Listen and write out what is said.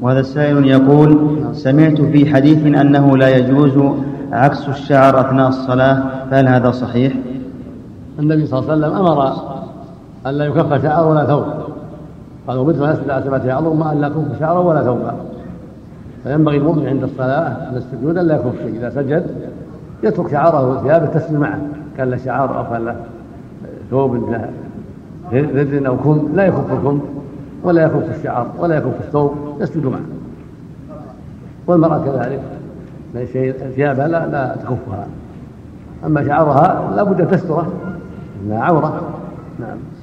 وهذا السائل يقول: سمعت في حديث أنه لا يجوز عكس الشعر أثناء الصلاة، فهل هذا صحيح؟ النبي صلى الله عليه وسلم أمر أن لا يكف شعر ولا ثوب، قال: أمرت أن أسجد على 7 أعظم ما أن لا يكف شعرا ولا ثوبا. فينبغي المؤمن عند الصلاة عند السجود أن لا يكف شيء، إذا سجد يترك شعره وثيابه تسجد معه، كان له شعار أو كان له ثوب رد أو كم، لا يكف الكم ولا يكف الشعر ولا يكف الثوب، يسجد معه. والمرأة كذلك ثيابها لا تكفها، أما شعرها لا بد أن تستره، إنها عورة. نعم.